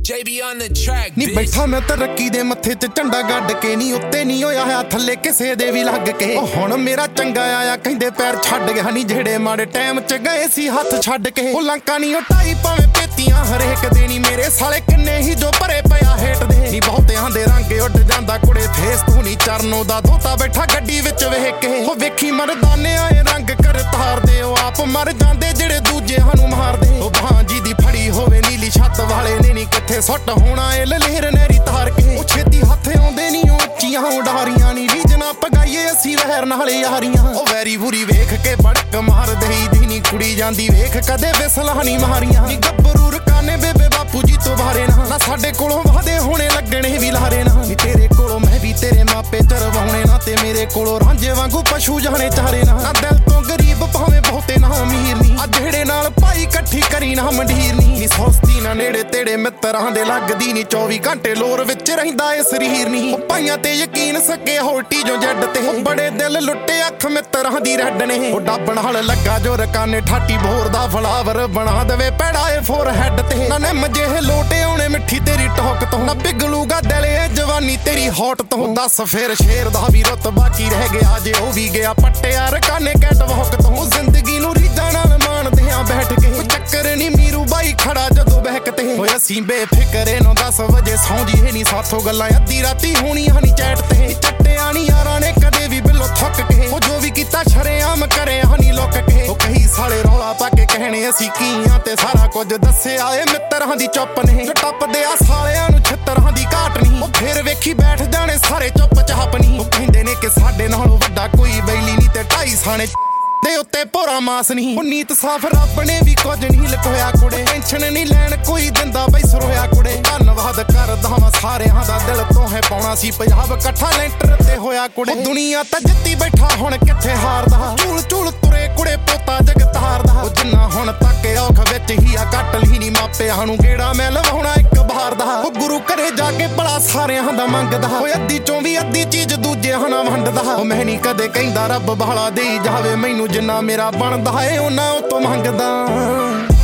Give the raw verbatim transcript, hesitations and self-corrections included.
J B on the track, ਨੀ ਬੈਠਾ ਮੈਂ ਤਰੱਕੀ ਦੇ ਮੱਥੇ ਤੇ ਝੰਡਾ ਗੱਡ ਕੇ ਨੀ ਉੱਤੇ ਨਹੀਂ ਹੋਇਆ ਹੋਇਆ ਥੱਲੇ ਕਿਸੇ ਦੇ ਵੀ ਲੱਗ ਕੇ ਉਹ ਹੁਣ ਮੇਰਾ ਚੰਗਾ ਆਇਆ ਕਹਿੰਦੇ ਪੈਰ ਛੱਡ ਗਿਆ ਨੀ ਜਿਹੜੇ ਮਾੜੇ ਟਾਈਮ ਚ ਗਏ ਸੀ ਹੱਥ ਛੱਡ ਕੇ ਉਹ ਲੰਕਾ ਨੀ ਉਟਾਈ ਭਾਵੇਂ ਪੇਤੀਆਂ ਹਰੇਕ ਦੇ ਨੀ ਮੇਰੇ ਸਾਲੇ ਕਿੰਨੇ ਹੀ ਜੋ ਭਰੇ ਪਿਆ ਹੇਟ ਦੇ ਨੀ ਬਹੁਤਿਆਂ ਦੇ ਰੰਗ ਉੱਡ ਜਾਂਦਾ ਕੁੜੇ ਫੇਸ ਤੂੰ ਨੀ ਚਰਨੋਂ ਦਾ ਦੋਤਾ ਬੈਠਾ ਗੱਡੀ ਵਿੱਚ ਵੇਖ ਕੇ ਉਹ ਵੇਖੀ ਮਰਦਾਨੇ ਆਏ ਰੰਗ ਕਰ ਤਾਰਦੇ ਉਹ ਆਪ ਮਰ ਜਾਂਦੇ ਜਿਹੜੇ ਦੂਜੇ ਸਾਨੂੰ ਮਾਰਦੇ ਉਹ ਭਾਂਜੀ ਦੀ ਫੜੀ ਹੋਵੇ ਨੀਲੀ ਛੱਤ ਵਾਲੇ ਨੇ ਨੀ ਕਿੱਥੇ ਸੁੱਟ ਹੋਣਾ ਏ ਲਲੇਰ ਨਹਿਰੀ ਤਾਰ ਕੇ ਉਹ ਛੇਤੀ ਹੱਥ ਆਉਂਦੇ ਨੀ ਉਹ ਉੱਚੀਆਂ ਉਡਾਰੀਆਂ ਨੀ ਰੀਜਨਾ ਪਗਾਈਏ ਅਸੀਂ ਵਹਿਰ ਨਾਲ ਯਾਰੀਆਂ ਉਹ ਵੈਰੀ ਬੁਰੀ ਵੇਖ ਕੇ ਬੜਕ ਮਾਰ ਦੇਈ ਦੀ ਨੀ ਕੁੜੀ ਜਾਂਦੀ ਵੇਖ ਕਦੇ ਵਿਸਲਾਂ ਨੀ ਮਾਰੀਆਂ ਨੀ ਗੱਭਰੂ ਰਕਾਨੇ ਬੇਬੇ ਬਾਪੂ ਜੀ ਤੋਂ ਬਾਰੇ ਨਾ ਨਾ ਸਾਡੇ ਕੋਲੋਂ ਵਾਦੇ ਹੋਣੇ ਲੱਗਣੇ ਵੀ ਲਾਰੇ ਨਾ ਨੀ ਤੇਰੇ ਕੋਲੋਂ ਮੈਂ ਵੀ ਤੇਰੇ ਮਾਪੇ ਚਰਵਾਉਣੇ ਨਾ ਤੇ ਮੇਰੇ ਕੋਲੋਂ ਰਾਂਝੇ ਵਾਂਗੂ ਪਸ਼ੂ ਜਾਣੇ ਚਾਰੇ ਨਾ ਨਾ ਦਿਲ ਤੋਂ ਗਰੀਬ ਭਾਵੇਂ ਬਹੁਤੇ ਨਾ ਅਮੀਰ ਨੀ ਆ ਜਿਹੜੇ ਨਾਲ ਭਾਈ ਇਕੱਠੀ ਕਰੀ ਨਾ ਮੰਡੀਰ ਨੀ ਸੋਸਤੀ ਨਾ ਨੇੜੇ ਤੇੜੇ ਮਿੱਤਰਾਂ ਦੇ ਲੱਗਦੀ ਨੀ ਚੌਵੀ ਘੰਟੇ ਲੋਰ ਵਿੱਚ ਰਹਿੰਦਾ ਏ ਸਰੀਰ ਨੀ ਉਹ ਭਾਈਆਂ ਤੇ ਯਕੀਨ ਸਕੇ ਹੋਲਟੀ ਜੋ ਜੱਡ ਤੇ ਬੜੇ ਦਿਲ ਲੁੱਟੇ ਅੱਖ ਮਿੱਤਰਾਂ ਦੀ ਰੈਡ ਨੇ ਉਹ ਡੱਬ ਨਾਲ ਲੱਗਾ ਜੋ ਰਕਾਨੇ ਠਾਟੀ ਬੋਰ ਦਾ ਫਲਾਵਰ ਬਣਾ ਦੇਵੇ ਪੈੜਾ ਏ ਫੋਰ ਹੈਡ ਤੇ ਨਾ ਨਿੰਮ ਜਿਹੇ ਲੋਟੇ ਆਉਣੇ ਮਿੱਠੀ ਤੇਰੀ ਟੋਕ ਤੋਂ ਨਾ ਪਿਗਲੂਗਾ ਦਿਲ ਏ ਜਵਾਨੀ ਤੇਰੀ ਹੌਟ ਤੋਂ ਦੱਸ ਫੇਰ ਸ਼ੇਰ ਦਾ ਵੀ ਰੁੱਤ ਬਾਕੀ ਰਹਿ ਗਿਆ ਜੇ ਉਹ ਵੀ ਗਿਆ ਪੱਟਿਆ ਰਕਾਨੇ ਕੈਟ ਵਾਕ ਤੋਂ ਜ਼ਿੰਦਗੀ ਨੂੰ ਰੀਝਾਂ ਨਾਲ ਮਾਣਦੇ ਆ ਬੈਠ ਕੇ ਚੱਕਰ ਨੀ ਮੀਰੂ ਬਾਈ ਖੜਾ ਜਦੋਂ ਬਹਿਕ ਤੇ ਹੋਏ ਅਸੀਂ ਬੇਫਿਕਰੇ ਨੂੰ ਦਸ ਵਜੇ ਸੌਂਦੀ ਹੈ ਨੀ ਸਾਥੋਂ ਗੱਲਾਂ ਅੱਧੀ ਰਾਤੀ ਹੋਣੀਆਂ ਨੀ ਚੈਟ ਤੇ ਚੱਟਿਆ ਨੀ ਯਾਰਾਂ ਨੇ ਕਦੇ ਵੀ ਬਿੱਲੋ ਥੱਕ ਕੇ ਉਹ ਜੋ ਵੀ ਕੀਤਾ ਸ਼ਰੇਆਮ ਕਰੇ ਹਨੀ ਲੁੱਕ ਕੇ ਉਹ ਕਹੀ ਸਾਲੇ ਰੌਲਾ ਪਾ ਕੇ ਕਹਿਣੇ ਅਸੀਂ ਕੀਆਂ ਤੇ ਸਾਰਾ ਕੁਝ ਦੱਸਿਆ ਏ ਮਿੱਤਰਾਂ ਦੀ ਚੁੱਪ ਨੇ ਜੋ ਟੱਪਦੇ ਆ ਸਾਲਿਆਂ ਨੂੰ ਛਿੱਤਰਾਂ ਦੀ ਘਾਟ ਨਹੀਂ ਉਹ ਫੇਰ ਵੇਖੀ ਬੈਠ ਜਾਣੇ ਸਾਰੇ ਚੁੱਪ ਚਾਪ ਨਹੀਂ ਉਹ ਕਹਿੰਦੇ ਨੇ ਕਿ ਸਾਡੇ ਨਾਲੋਂ ਵੱਡਾ ਕੋਈ ਬੈਲੀ ਨਹੀਂ ਤੇ ਢਾਈ ਸਾਣੇ ਦੇ ਉੱਤੇ ਭੋਰਾ ਮਾਸ ਨਹੀਂ ਉਹ ਨੀਤ ਸਾਫ ਰੱਬ ਨੇ ਵੀ ਕੁਝ ਨਹੀਂ ਲਕੋਇਆ ਕੁੜੇ ਟੈਨਸ਼ਨ ਨਹੀਂ ਲੈਣ ਕੋਈ ਦਿੰਦਾ ਬਈ ਸਰੋਇਆ ਕੁੜੇ ਧੰਨਵਾਦ ਕਰਦਾ ਵਾਂ ਸਾਰਿਆਂ ਦਾ ਦਿਲ ਤੋਂ ਹੈ ਪਾਉਣਾ ਸੀ ਪੰਜਾਬ ਇਕੱਠਾ ਲੈਂਟਰ ਤੇ ਹੋਇਆ ਕੁੜੇ ਦੁਨੀਆ ਤਾਂ ਜਿੱਤੀ ਬੈਠਾ ਹੁਣ ਕਿੱਥੇ ਹਾਰਦਾ ਚੂਲ ਚੂਲ ਤੁਰੇ ਕੁੜੇ ਪੋਤਾ ਜਗਤਾਰ ਦਾ ਉਹ ਜਿੰਨਾ ਹੁਣ ਤੱਕ ਔਖ ਵਿੱਚ ਹੀ ਆ ਕੱਟ ਲਈ ਨੀ ਮਾਪਿਆਂ ਨੂੰ ਗੇੜਾ ਮੈਂ ਲਵਾਉਣਾ ਇੱਕ ਬਾਰ ਦਾ ਉਹ ਗੁਰੂ ਘਰੇ ਜਾ ਕੇ ਭਲਾ ਸਾਰਿਆਂ ਦਾ ਮੰਗਦਾ ਓਏ ਅੱਧੀ ਚੋਂ ਵੀ ਅੱਧੀ ਚੀਜ਼ ਦੂਜਿਆਂ ਨਾਲ ਵੰਡਦਾ ਉਹ ਮੈਂ ਨਹੀਂ ਕਦੇ ਕਹਿੰਦਾ ਰੱਬ ਬਾਲਾ ਦੇਈ ਜਾਵੇ ਮੈਨੂੰ ਜਿੰਨਾ ਮੇਰਾ ਬਣਦਾ ਏ ਉਹਨਾਂ ਉਹ ਤੋਂ ਮੰਗਦਾ।